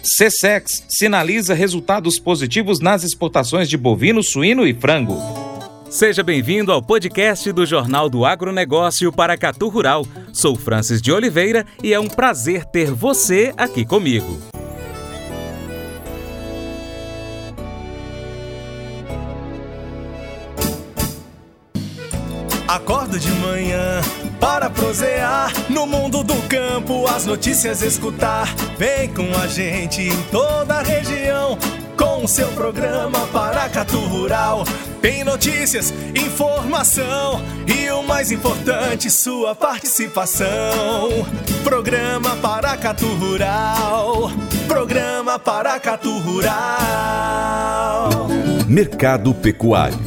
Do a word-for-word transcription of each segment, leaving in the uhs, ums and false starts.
Cesex sinaliza resultados positivos nas exportações de bovino, suíno e frango. Seja bem-vindo ao podcast do Jornal do Agronegócio Paracatu Rural. Sou Francis de Oliveira e é um prazer ter você aqui comigo. Acordo de manhã para prosear no mundo do campo, as notícias escutar. Vem com a gente em toda a região com o seu programa Paracatu Rural. Tem notícias, informação e o mais importante, sua participação. Programa Paracatu Rural. Programa Paracatu Rural. Mercado Pecuário.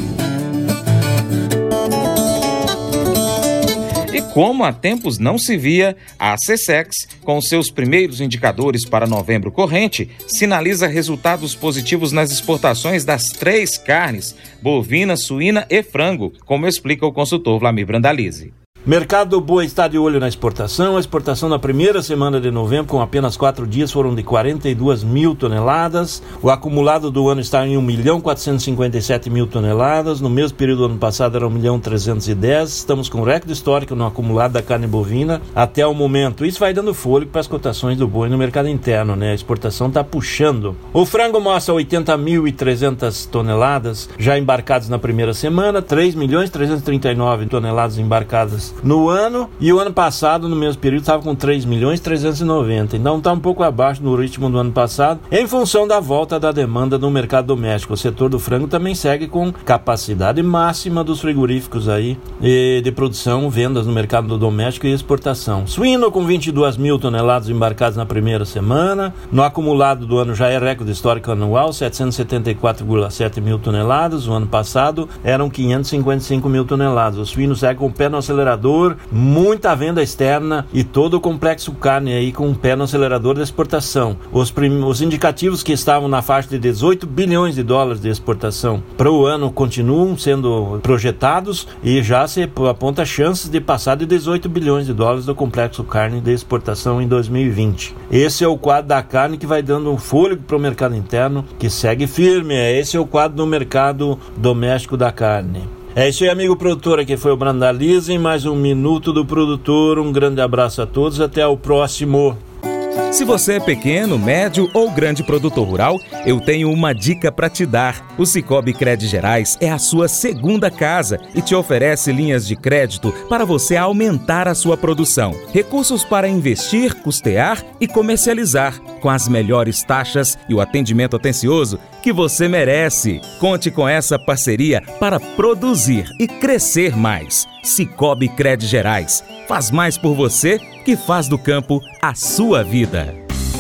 E como há tempos não se via, a Cesex, com seus primeiros indicadores para novembro corrente, sinaliza resultados positivos nas exportações das três carnes, bovina, suína e frango, como explica o consultor Vlamir Brandalize. Mercado Boa está de olho na exportação. A exportação na primeira semana de novembro, com apenas quatro dias, foram de quarenta e duas mil toneladas. O acumulado do ano está em um milhão quatrocentos e cinquenta e sete mil toneladas. No mesmo período do ano passado era um milhão trezentos e dez. Estamos com recorde histórico no acumulado da carne bovina até o momento. Isso vai dando fôlego para as cotações do boi no mercado interno, né? A exportação está puxando. O frango mostra oitenta mil e trezentas toneladas já embarcadas na primeira semana, três milhões trezentos e trinta e nove toneladas embarcadas no ano, e o ano passado, no mesmo período, estava com três milhões trezentos e noventa. Então está um pouco abaixo do ritmo do ano passado, em função da volta da demanda no mercado doméstico. O setor do frango também segue com capacidade máxima dos frigoríficos aí e de produção, vendas no mercado doméstico e exportação. Suíno com vinte e duas mil toneladas embarcadas na primeira semana. No acumulado do ano já é recorde histórico anual, setecentos e setenta e quatro vírgula sete mil toneladas. O ano passado eram quinhentos e cinquenta e cinco mil toneladas. O suíno segue com o pé no acelerador, muita venda externa e todo o complexo carne aí com o pé no acelerador da exportação. Os, prim... os indicativos que estavam na faixa de dezoito bilhões de dólares de exportação para o ano continuam sendo projetados e já se aponta chances de passar de dezoito bilhões de dólares do complexo carne de exportação em dois mil e vinte. Esse é o quadro da carne que vai dando um fôlego para o mercado interno, que segue firme. Esse é o quadro do mercado doméstico da carne. É isso aí, amigo produtor, aqui foi o Brandalize, mais um Minuto do Produtor. Um grande abraço a todos, até o próximo. Se você é pequeno, médio ou grande produtor rural, eu tenho uma dica para te dar. O Sicoob Crédito Gerais é a sua segunda casa e te oferece linhas de crédito para você aumentar a sua produção. Recursos para investir, custear e comercializar, com as melhores taxas e o atendimento atencioso que você merece. Conte com essa parceria para produzir e crescer mais. Sicoob Crédito Gerais faz mais por você que faz do campo a sua vida.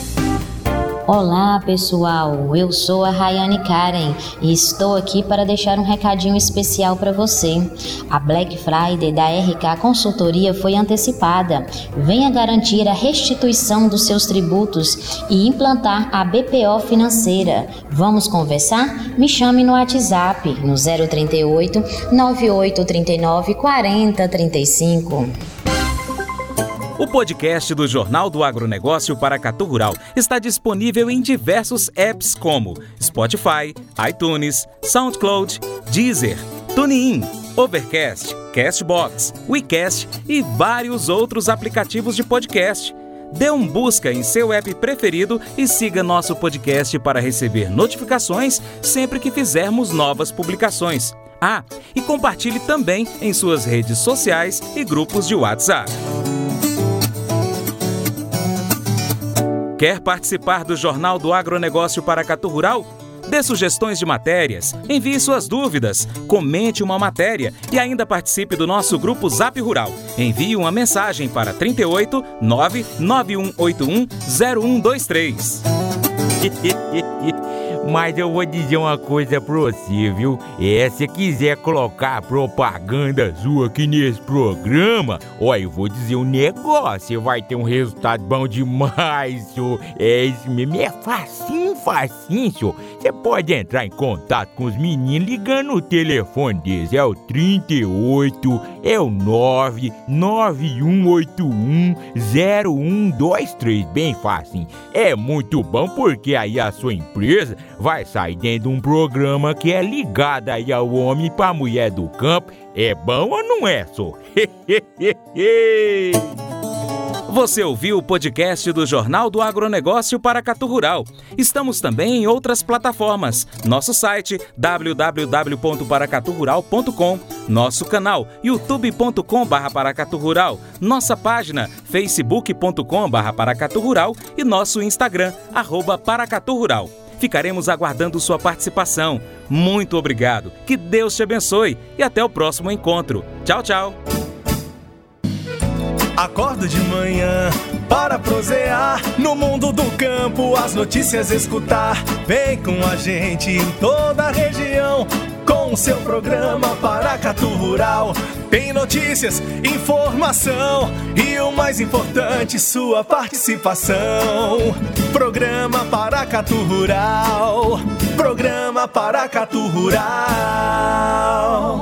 Olá pessoal, eu sou a Rayane Karen e estou aqui para deixar um recadinho especial para você. A Black Friday da R K Consultoria foi antecipada. Venha garantir a restituição dos seus tributos e implantar a B P O financeira. Vamos conversar? Me chame no WhatsApp no zero trinta e oito, nove oito trinta e nove, quarenta trinta e cinco. O podcast do Jornal do Agronegócio Paracatu Rural está disponível em diversos apps como Spotify, iTunes, SoundCloud, Deezer, TuneIn, Overcast, Castbox, WeCast e vários outros aplicativos de podcast. Dê um busca em seu app preferido e siga nosso podcast para receber notificações sempre que fizermos novas publicações. Ah, e compartilhe também em suas redes sociais e grupos de WhatsApp. Quer participar do Jornal do Agronegócio Paracatu Rural? Dê sugestões de matérias, envie suas dúvidas, comente uma matéria e ainda participe do nosso grupo Zap Rural. Envie uma mensagem para trinta e oito, nove nove um oito um, zero um dois três. Mas eu vou dizer uma coisa pra você, viu? É, se quiser colocar propaganda sua aqui nesse programa, ó, eu vou dizer um negócio, você vai ter um resultado bom demais, senhor. É isso mesmo, é facinho, facinho, senhor. Você pode entrar em contato com os meninos ligando o telefone deles, é o trinta e oito, é o nove nove um oito um zero um dois três, bem fácil. É muito bom porque aí a sua empresa vai sair dentro de um programa que é ligado aí ao homem para a mulher do campo. É bom ou não é, só? Você ouviu o podcast do Jornal do Agronegócio Paracatu Rural. Estamos também em outras plataformas. Nosso site w w w ponto paracatu rural ponto com, nosso canal youtube ponto com barra paracatu rural, nossa página facebook ponto com barra paracatu rural e nosso Instagram, arroba paracatu rural. Ficaremos aguardando sua participação. Muito obrigado, que Deus te abençoe e até o próximo encontro. Tchau, tchau. Acordo de manhã para prosear no mundo do campo, as notícias escutar. Vem com a gente em toda a região com o seu programa Paracatu Rural. Tem notícias, informação e o mais importante, sua participação. Programa Paracatu Rural. Programa Paracatu Rural.